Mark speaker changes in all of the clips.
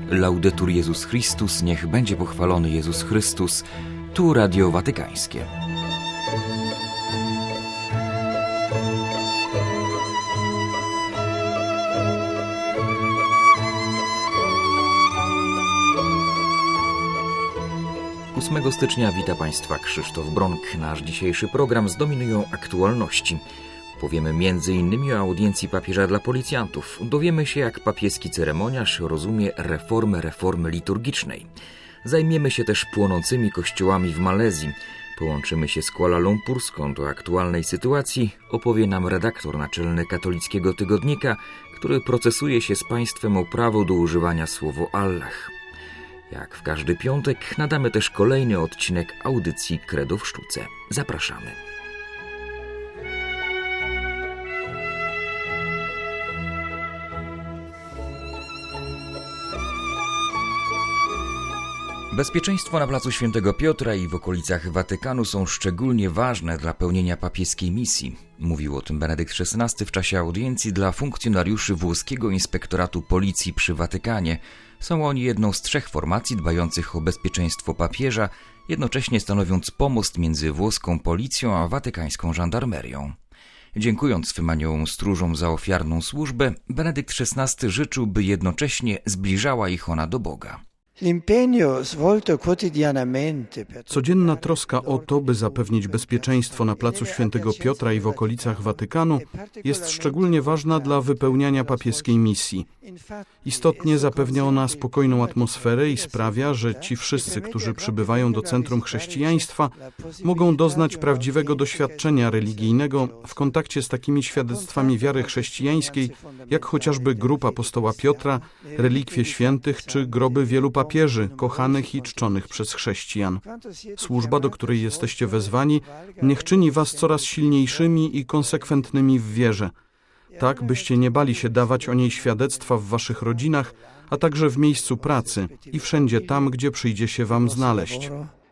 Speaker 1: Laudetur Jezus Chrystus, niech będzie pochwalony Jezus Chrystus. Tu Radio Watykańskie. Ósmego stycznia wita Państwa Krzysztof Bronk. Nasz dzisiejszy program zdominują aktualności. Powiemy m.in. o audiencji papieża dla policjantów. Dowiemy się, jak papieski ceremoniarz rozumie reformy liturgicznej. Zajmiemy się też płonącymi kościołami w Malezji. Połączymy się z Kuala Lumpur, skąd o aktualnej sytuacji opowie nam redaktor naczelny katolickiego tygodnika, który procesuje się z państwem o prawo do używania słowa Allah. Jak w każdy piątek nadamy też kolejny odcinek audycji Credo w Sztuce. Zapraszamy. Bezpieczeństwo na placu Świętego Piotra i w okolicach Watykanu są szczególnie ważne dla pełnienia papieskiej misji. Mówił o tym Benedykt XVI w czasie audiencji dla funkcjonariuszy włoskiego Inspektoratu Policji przy Watykanie. Są oni jedną z 3 formacji dbających o bezpieczeństwo papieża, jednocześnie stanowiąc pomost między włoską policją a watykańską żandarmerią. Dziękując swym aniołom stróżom za ofiarną służbę, Benedykt XVI życzył, by jednocześnie zbliżała ich ona do Boga.
Speaker 2: Codzienna troska o to, by zapewnić bezpieczeństwo na placu Świętego Piotra i w okolicach Watykanu, jest szczególnie ważna dla wypełniania papieskiej misji. Istotnie zapewnia ona spokojną atmosferę i sprawia, że ci wszyscy, którzy przybywają do centrum chrześcijaństwa, mogą doznać prawdziwego doświadczenia religijnego w kontakcie z takimi świadectwami wiary chrześcijańskiej, jak chociażby grób apostoła Piotra, relikwie świętych czy groby wielu papieży, kochanych i czczonych przez chrześcijan. Służba, do której jesteście wezwani, niech czyni was coraz silniejszymi i konsekwentnymi w wierze, tak byście nie bali się dawać o niej świadectwa w waszych rodzinach, a także w miejscu pracy i wszędzie tam, gdzie przyjdzie się wam znaleźć.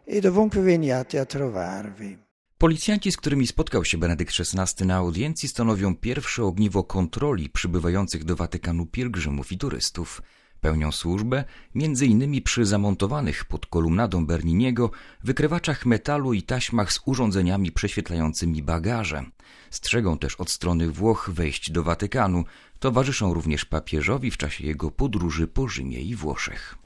Speaker 1: Policjanci, z którymi spotkał się Benedykt XVI na audiencji, stanowią pierwsze ogniwo kontroli przybywających do Watykanu pielgrzymów i turystów. Pełnią służbę m.in. przy zamontowanych pod kolumnadą Berniniego wykrywaczach metalu i taśmach z urządzeniami prześwietlającymi bagaże. Strzegą też od strony Włoch wejść do Watykanu. Towarzyszą również papieżowi w czasie jego podróży po Rzymie i Włoszech.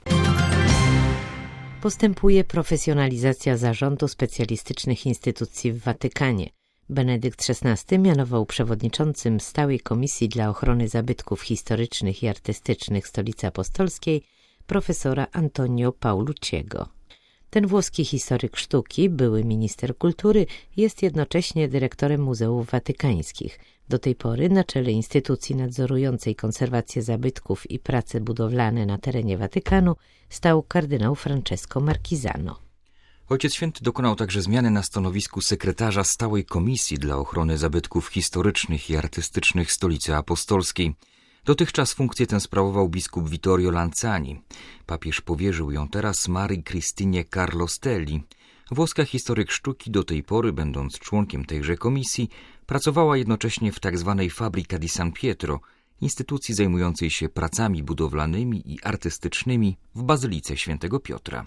Speaker 3: Postępuje profesjonalizacja zarządu specjalistycznych instytucji w Watykanie. Benedykt XVI mianował przewodniczącym Stałej Komisji dla Ochrony Zabytków Historycznych i Artystycznych Stolicy Apostolskiej profesora Antonio Paolucciego. Ten włoski historyk sztuki, były minister kultury, jest jednocześnie dyrektorem muzeów watykańskich. Do tej pory na czele instytucji nadzorującej konserwację zabytków i prace budowlane na terenie Watykanu stał kardynał Francesco Marchisano.
Speaker 1: Ojciec Święty dokonał także zmiany na stanowisku sekretarza Stałej Komisji dla Ochrony Zabytków Historycznych i Artystycznych Stolicy Apostolskiej. Dotychczas funkcję tę sprawował biskup Vittorio Lanzani. Papież powierzył ją teraz Marii Cristinie Carlostelli. Włoska historyk sztuki do tej pory, będąc członkiem tejże komisji, pracowała jednocześnie w tzw. Fabbrica di San Pietro, instytucji zajmującej się pracami budowlanymi i artystycznymi w Bazylice Świętego Piotra.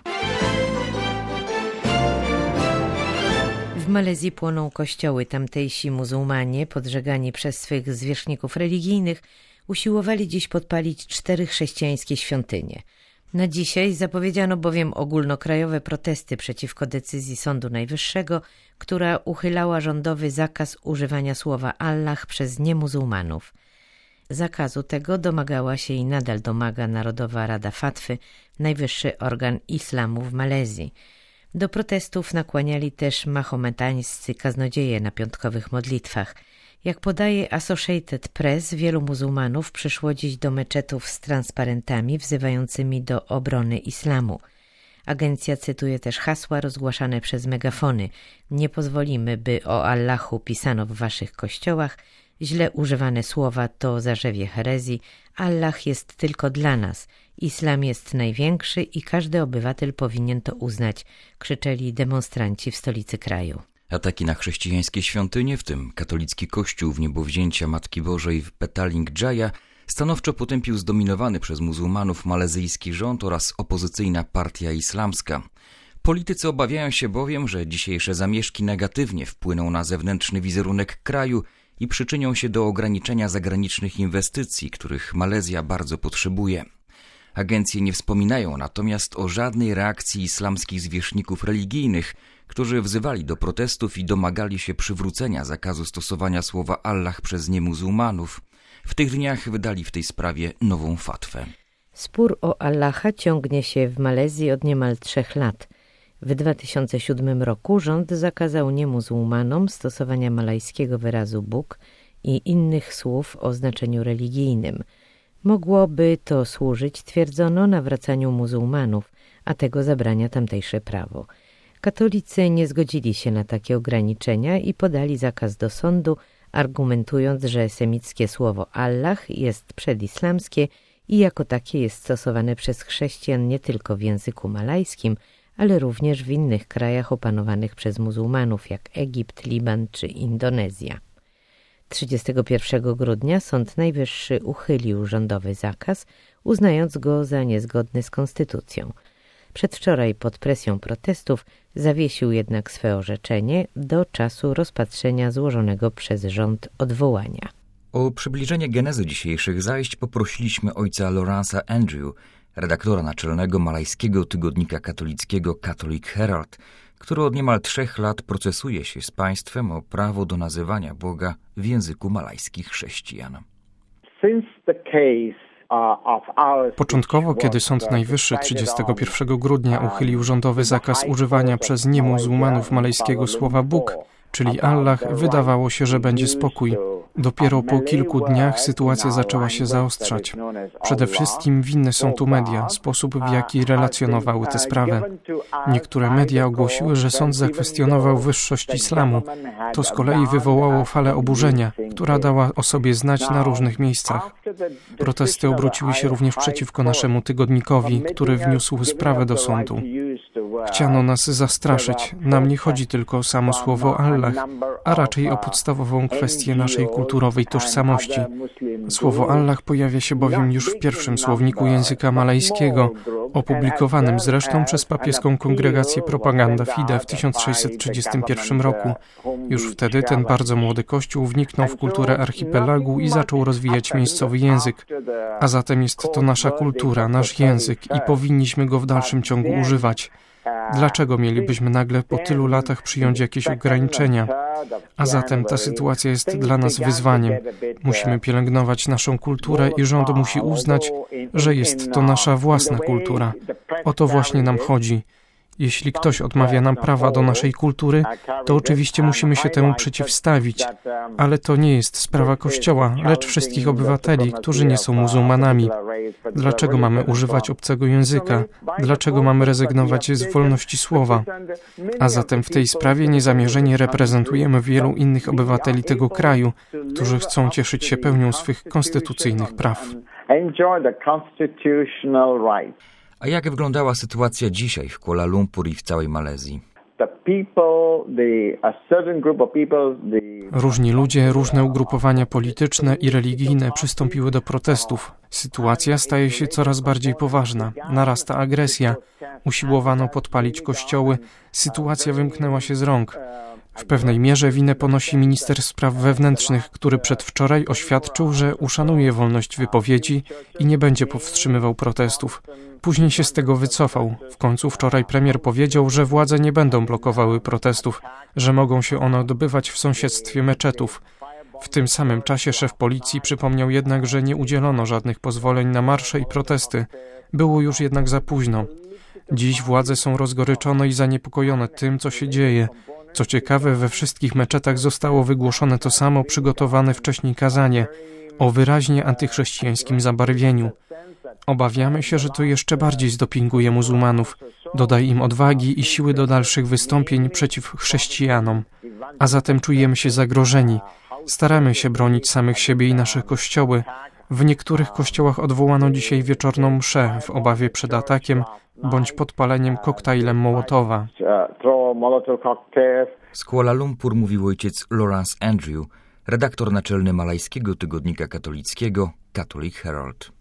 Speaker 3: W Malezji płoną kościoły. Tamtejsi muzułmanie, podżegani przez swych zwierzchników religijnych, usiłowali dziś podpalić 4 chrześcijańskie świątynie. Na dzisiaj zapowiedziano bowiem ogólnokrajowe protesty przeciwko decyzji Sądu Najwyższego, która uchylała rządowy zakaz używania słowa Allah przez niemuzułmanów. Zakazu tego domagała się i nadal domaga Narodowa Rada Fatwy, najwyższy organ islamu w Malezji. Do protestów nakłaniali też mahometańscy kaznodzieje na piątkowych modlitwach. Jak podaje Associated Press, wielu muzułmanów przyszło dziś do meczetów z transparentami wzywającymi do obrony islamu. Agencja cytuje też hasła rozgłaszane przez megafony: nie pozwolimy, by o Allahu pisano w waszych kościołach, źle używane słowa to zarzewie herezji, Allah jest tylko dla nas, islam jest największy i każdy obywatel powinien to uznać, krzyczeli demonstranci w stolicy kraju.
Speaker 1: Ataki na chrześcijańskie świątynie, w tym katolicki kościół w niebowzięcia Matki Bożej w Petaling Jaya, Stanowczo potępił zdominowany przez muzułmanów malezyjski rząd oraz opozycyjna partia islamska. Politycy obawiają się bowiem, że dzisiejsze zamieszki negatywnie wpłyną na zewnętrzny wizerunek kraju i przyczynią się do ograniczenia zagranicznych inwestycji, których Malezja bardzo potrzebuje. Agencje nie wspominają natomiast o żadnej reakcji islamskich zwierzchników religijnych, którzy wzywali do protestów i domagali się przywrócenia zakazu stosowania słowa Allah przez niemuzułmanów. W tych dniach wydali w tej sprawie nową fatwę.
Speaker 3: Spór o Allaha ciągnie się w Malezji od niemal 3 lat. W 2007 roku rząd zakazał niemuzułmanom stosowania malajskiego wyrazu Bóg i innych słów o znaczeniu religijnym. Mogłoby to służyć, twierdzono, nawracaniu muzułmanów, a tego zabrania tamtejsze prawo. Katolicy nie zgodzili się na takie ograniczenia i podali zakaz do sądu, argumentując, że semickie słowo Allah jest przedislamskie i jako takie jest stosowane przez chrześcijan nie tylko w języku malajskim, ale również w innych krajach opanowanych przez muzułmanów jak Egipt, Liban czy Indonezja. 31 grudnia Sąd Najwyższy uchylił rządowy zakaz, uznając go za niezgodny z konstytucją. Przedwczoraj pod presją protestów zawiesił jednak swe orzeczenie do czasu rozpatrzenia złożonego przez rząd odwołania.
Speaker 1: O przybliżenie genezy dzisiejszych zajść poprosiliśmy ojca Lawrence'a Andrew, redaktora naczelnego malajskiego tygodnika katolickiego Catholic Herald, który od niemal 3 lat procesuje się z państwem o prawo do nazywania Boga w języku malajskich chrześcijan.
Speaker 4: Początkowo, kiedy Sąd Najwyższy 31 grudnia uchylił rządowy zakaz używania przez niemuzułmanów malajskiego słowa Bóg, czyli Allah, wydawało się, że będzie spokój. Dopiero po kilku dniach sytuacja zaczęła się zaostrzać. Przede wszystkim winne są tu media, sposób w jaki relacjonowały tę sprawę. Niektóre media ogłosiły, że sąd zakwestionował wyższość islamu. To z kolei wywołało falę oburzenia, która dała o sobie znać na różnych miejscach. Protesty obróciły się również przeciwko naszemu tygodnikowi, który wniósł sprawę do sądu. Chciano nas zastraszyć. Nam nie chodzi tylko o samo słowo Allah, a raczej o podstawową kwestię naszej kulturowej tożsamości. Słowo Allah pojawia się bowiem już w pierwszym słowniku języka malajskiego, opublikowanym zresztą przez papieską kongregację Propaganda Fide w 1631 roku. Już wtedy ten bardzo młody kościół wniknął w kulturę archipelagu i zaczął rozwijać miejscowy język. A zatem jest to nasza kultura, nasz język i powinniśmy go w dalszym ciągu używać. Dlaczego mielibyśmy nagle po tylu latach przyjąć jakieś ograniczenia? A zatem ta sytuacja jest dla nas wyzwaniem. Musimy pielęgnować naszą kulturę i rząd musi uznać, że jest to nasza własna kultura. O to właśnie nam chodzi. Jeśli ktoś odmawia nam prawa do naszej kultury, to oczywiście musimy się temu przeciwstawić, ale to nie jest sprawa Kościoła, lecz wszystkich obywateli, którzy nie są muzułmanami. Dlaczego mamy używać obcego języka? Dlaczego mamy rezygnować z wolności słowa? A zatem w tej sprawie niezamierzenie reprezentujemy wielu innych obywateli tego kraju, którzy chcą cieszyć się pełnią swych konstytucyjnych praw.
Speaker 1: A jak wyglądała sytuacja dzisiaj w Kuala Lumpur i w całej Malezji?
Speaker 4: Różni ludzie, różne ugrupowania polityczne i religijne przystąpiły do protestów. Sytuacja staje się coraz bardziej poważna. Narasta agresja. Usiłowano podpalić kościoły. Sytuacja wymknęła się z rąk. W pewnej mierze winę ponosi minister spraw wewnętrznych, który przedwczoraj oświadczył, że uszanuje wolność wypowiedzi i nie będzie powstrzymywał protestów. Później się z tego wycofał. W końcu wczoraj premier powiedział, że władze nie będą blokowały protestów, że mogą się one odbywać w sąsiedztwie meczetów. W tym samym czasie szef policji przypomniał jednak, że nie udzielono żadnych pozwoleń na marsze i protesty. Było już jednak za późno. Dziś władze są rozgoryczone i zaniepokojone tym, co się dzieje. Co ciekawe, we wszystkich meczetach zostało wygłoszone to samo przygotowane wcześniej kazanie o wyraźnie antychrześcijańskim zabarwieniu. Obawiamy się, że to jeszcze bardziej zdopinguje muzułmanów, doda im odwagi i siły do dalszych wystąpień przeciw chrześcijanom. A zatem czujemy się zagrożeni. Staramy się bronić samych siebie i nasze kościoły. W niektórych kościołach odwołano dzisiaj wieczorną mszę w obawie przed atakiem bądź podpaleniem koktajlem Mołotowa.
Speaker 1: Z Kuala Lumpur mówił ojciec Lawrence Andrew, redaktor naczelny malajskiego tygodnika katolickiego Catholic Herald.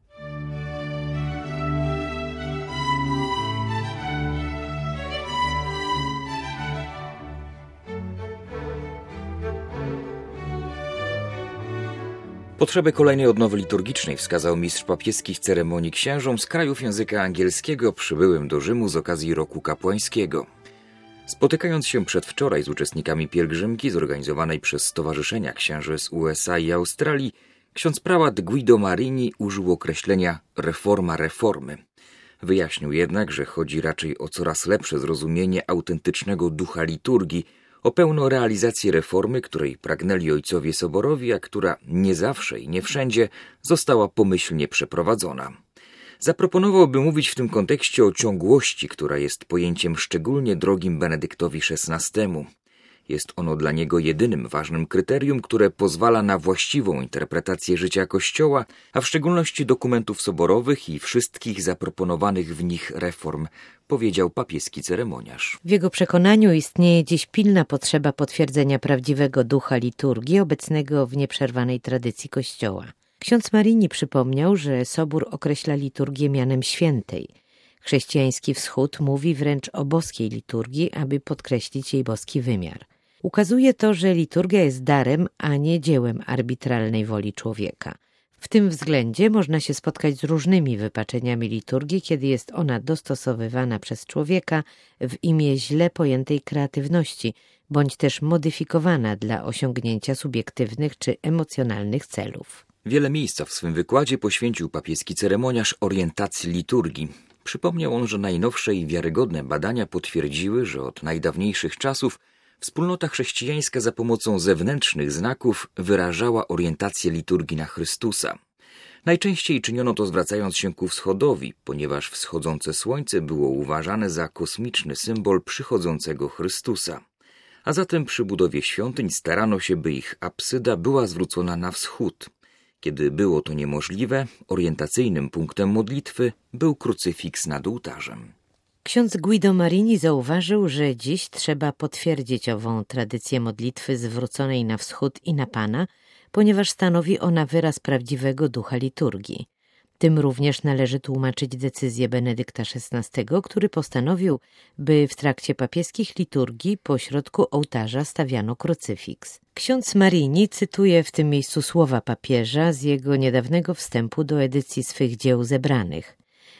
Speaker 1: Potrzebę kolejnej odnowy liturgicznej wskazał mistrz papieski w ceremonii księżom z krajów języka angielskiego przybyłym do Rzymu z okazji roku kapłańskiego. Spotykając się przedwczoraj z uczestnikami pielgrzymki zorganizowanej przez Stowarzyszenia Księży z USA i Australii, ksiądz prałat Guido Marini użył określenia reforma reformy. Wyjaśnił jednak, że chodzi raczej o coraz lepsze zrozumienie autentycznego ducha liturgii, o pełną realizację reformy, której pragnęli ojcowie soborowi, a która nie zawsze i nie wszędzie została pomyślnie przeprowadzona. Zaproponował, by mówić w tym kontekście o ciągłości, która jest pojęciem szczególnie drogim Benedyktowi XVI. Jest ono dla niego jedynym ważnym kryterium, które pozwala na właściwą interpretację życia Kościoła, a w szczególności dokumentów soborowych i wszystkich zaproponowanych w nich reform, powiedział papieski ceremoniarz.
Speaker 3: W jego przekonaniu istnieje dziś pilna potrzeba potwierdzenia prawdziwego ducha liturgii obecnego w nieprzerwanej tradycji Kościoła. Ksiądz Marini przypomniał, że Sobór określa liturgię mianem świętej. Chrześcijański Wschód mówi wręcz o boskiej liturgii, aby podkreślić jej boski wymiar. Ukazuje to, że liturgia jest darem, a nie dziełem arbitralnej woli człowieka. W tym względzie można się spotkać z różnymi wypaczeniami liturgii, kiedy jest ona dostosowywana przez człowieka w imię źle pojętej kreatywności, bądź też modyfikowana dla osiągnięcia subiektywnych czy emocjonalnych celów.
Speaker 1: Wiele miejsca w swym wykładzie poświęcił papieski ceremoniarz orientacji liturgii. Przypomniał on, że najnowsze i wiarygodne badania potwierdziły, że od najdawniejszych czasów wspólnota chrześcijańska za pomocą zewnętrznych znaków wyrażała orientację liturgii na Chrystusa. Najczęściej czyniono to zwracając się ku wschodowi, ponieważ wschodzące słońce było uważane za kosmiczny symbol przychodzącego Chrystusa. A zatem przy budowie świątyń starano się, by ich apsyda była zwrócona na wschód. Kiedy było to niemożliwe, orientacyjnym punktem modlitwy był krucyfiks nad ołtarzem.
Speaker 3: Ksiądz Guido Marini zauważył, że dziś trzeba potwierdzić ową tradycję modlitwy zwróconej na wschód i na Pana, ponieważ stanowi ona wyraz prawdziwego ducha liturgii. Tym również należy tłumaczyć decyzję Benedykta XVI, który postanowił, by w trakcie papieskich liturgii pośrodku ołtarza stawiano krucyfiks. Ksiądz Marini cytuje w tym miejscu słowa papieża z jego niedawnego wstępu do edycji swych dzieł zebranych.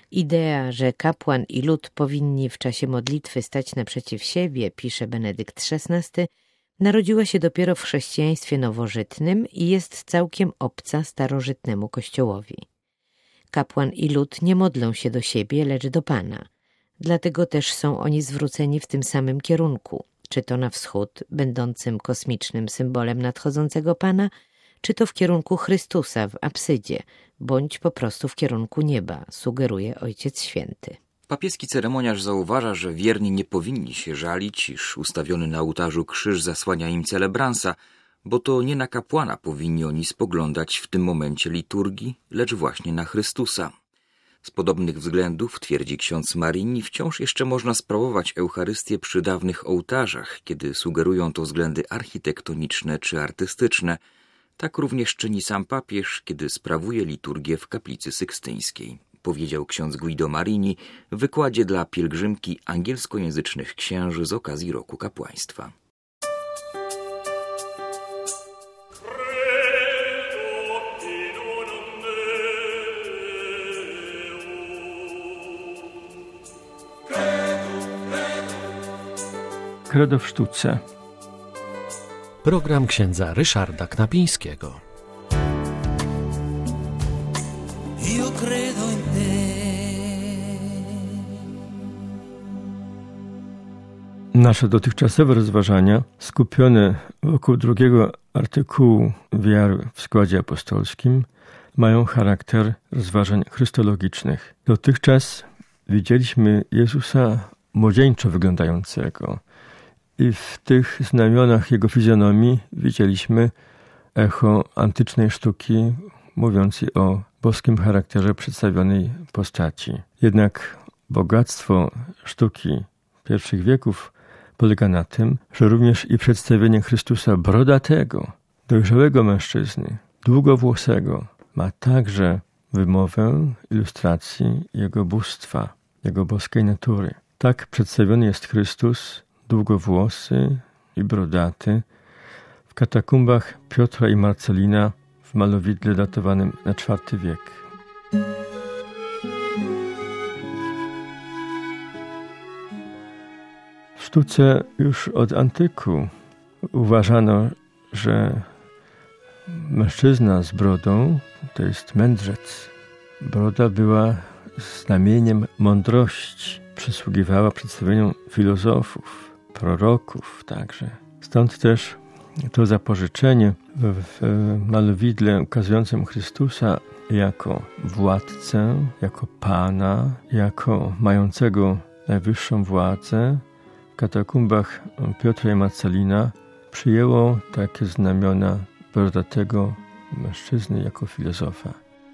Speaker 3: Idea, że kapłan i lud powinni w czasie modlitwy stać naprzeciw siebie, pisze Benedykt XVI, narodziła się dopiero w chrześcijaństwie nowożytnym i jest całkiem obca starożytnemu Kościołowi. Kapłan i lud nie modlą się do siebie, lecz do Pana. Dlatego też są oni zwróceni w tym samym kierunku, czy to na wschód, będącym kosmicznym symbolem nadchodzącego Pana, czy to w kierunku Chrystusa w apsydzie, bądź po prostu w kierunku nieba, sugeruje Ojciec Święty.
Speaker 1: Papieski ceremoniarz zauważa, że wierni nie powinni się żalić, iż ustawiony na ołtarzu krzyż zasłania im celebransa, bo to nie na kapłana powinni oni spoglądać w tym momencie liturgii, lecz właśnie na Chrystusa. Z podobnych względów, twierdzi ksiądz Marini, wciąż jeszcze można sprawować Eucharystię przy dawnych ołtarzach, kiedy sugerują to względy architektoniczne czy artystyczne. Tak również czyni sam papież, kiedy sprawuje liturgię w kaplicy sykstyńskiej, powiedział ksiądz Guido Marini w wykładzie dla pielgrzymki angielskojęzycznych księży z okazji Roku Kapłaństwa.
Speaker 5: Credo w sztuce.
Speaker 6: Program księdza Ryszarda Knapińskiego.
Speaker 5: Nasze dotychczasowe rozważania, skupione wokół drugiego artykułu wiary w składzie apostolskim, mają charakter rozważań chrystologicznych. Dotychczas widzieliśmy Jezusa młodzieńczo wyglądającego i w tych znamionach Jego fizjonomii widzieliśmy echo antycznej sztuki mówiącej o boskim charakterze przedstawionej postaci. Jednak bogactwo sztuki pierwszych wieków polega na tym, że również i przedstawienie Chrystusa brodatego dojrzałego mężczyzny, długowłosego, ma także wymowę ilustracji jego bóstwa, jego boskiej natury. Tak przedstawiony jest Chrystus, długowłosy i brodaty, w katakumbach Piotra i Marcelina w malowidle datowanym na IV wiek. W sztuce już od antyku uważano, że mężczyzna z brodą to jest mędrzec. Broda była znamieniem mądrości, przysługiwała przedstawieniom filozofów, proroków także. Stąd też to zapożyczenie w malowidle ukazującym Chrystusa jako władcę, jako Pana, jako mającego najwyższą władzę w katakumbach Piotra i Marcelina przyjęło takie znamiona brodatego mężczyzny jako filozofa.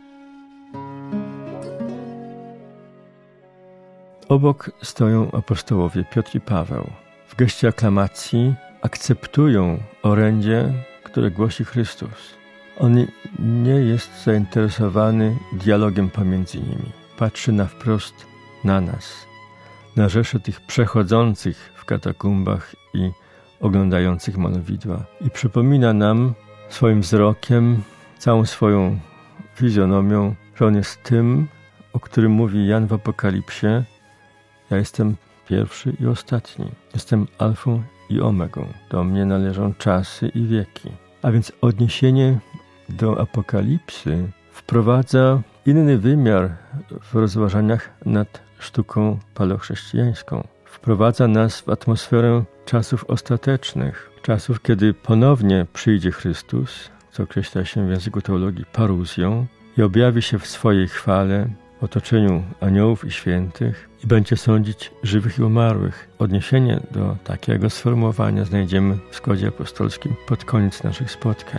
Speaker 5: Obok stoją apostołowie Piotr i Paweł. W geście aklamacji akceptują orędzie, które głosi Chrystus. On nie jest zainteresowany dialogiem pomiędzy nimi. Patrzy wprost na nas, na rzeszę tych przechodzących w katakumbach i oglądających malowidła. I przypomina nam swoim wzrokiem, całą swoją fizjonomią, że On jest tym, o którym mówi Jan w Apokalipsie: ja jestem pierwszy i ostatni. Jestem alfą i omegą. Do mnie należą czasy i wieki. A więc odniesienie do Apokalipsy wprowadza inny wymiar w rozważaniach nad sztuką paleochrześcijańską. Wprowadza nas w atmosferę czasów ostatecznych, czasów, kiedy ponownie przyjdzie Chrystus, co określa się w języku teologii paruzją, i objawi się w swojej chwale, w otoczeniu aniołów i świętych i będzie sądzić żywych i umarłych. Odniesienie do takiego sformułowania znajdziemy w składzie apostolskim pod koniec naszych spotkań.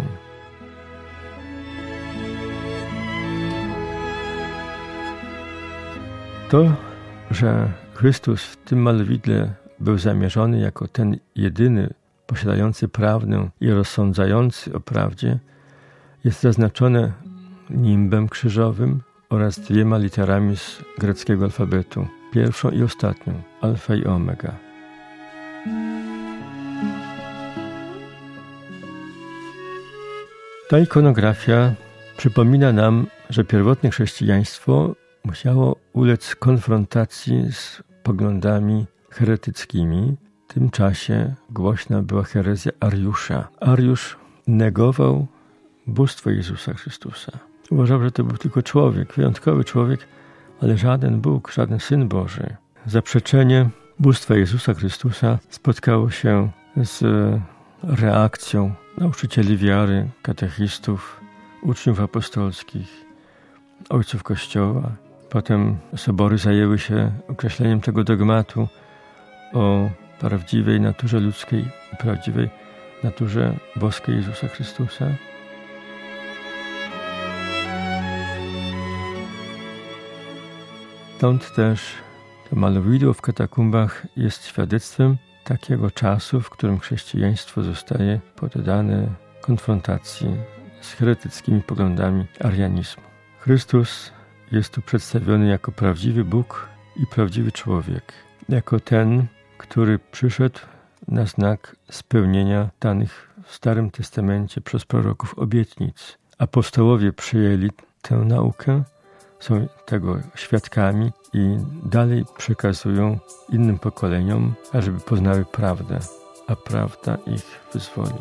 Speaker 5: To, że Chrystus w tym malowidle był zamierzony jako ten jedyny posiadający prawdę i rozsądzający o prawdzie, jest zaznaczone nimbem krzyżowym oraz 2 literami z greckiego alfabetu, pierwszą i ostatnią, alfa i omega. Ta ikonografia przypomina nam, że pierwotne chrześcijaństwo musiało ulec konfrontacji z poglądami heretyckimi. W tym czasie głośna była herezja Ariusza. Ariusz negował bóstwo Jezusa Chrystusa. Uważał, że to był tylko człowiek, wyjątkowy człowiek, ale żaden Bóg, żaden Syn Boży. Zaprzeczenie bóstwa Jezusa Chrystusa spotkało się z reakcją nauczycieli wiary, katechistów, uczniów apostolskich, ojców Kościoła. Potem sobory zajęły się określeniem tego dogmatu o prawdziwej naturze ludzkiej i prawdziwej naturze boskiej Jezusa Chrystusa. Stąd też to malowidło w katakumbach jest świadectwem takiego czasu, w którym chrześcijaństwo zostaje poddane konfrontacji z heretyckimi poglądami arianizmu. Chrystus jest tu przedstawiony jako prawdziwy Bóg i prawdziwy człowiek, jako ten, który przyszedł na znak spełnienia danych w Starym Testamencie przez proroków obietnic. Apostołowie przyjęli tę naukę, są tego świadkami i dalej przekazują innym pokoleniom, ażeby poznały prawdę, a prawda ich wyzwoli.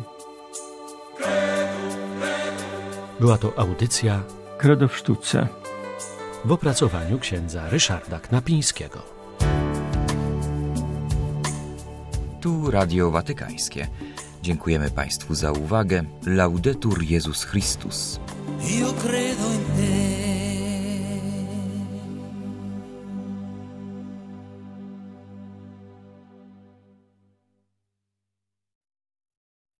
Speaker 6: Była to audycja
Speaker 5: Credo w sztuce
Speaker 6: w opracowaniu księdza Ryszarda Knapińskiego.
Speaker 1: Tu Radio Watykańskie. Dziękujemy Państwu za uwagę. Laudetur Jezus Chrystus.
Speaker 7: Io credo in te.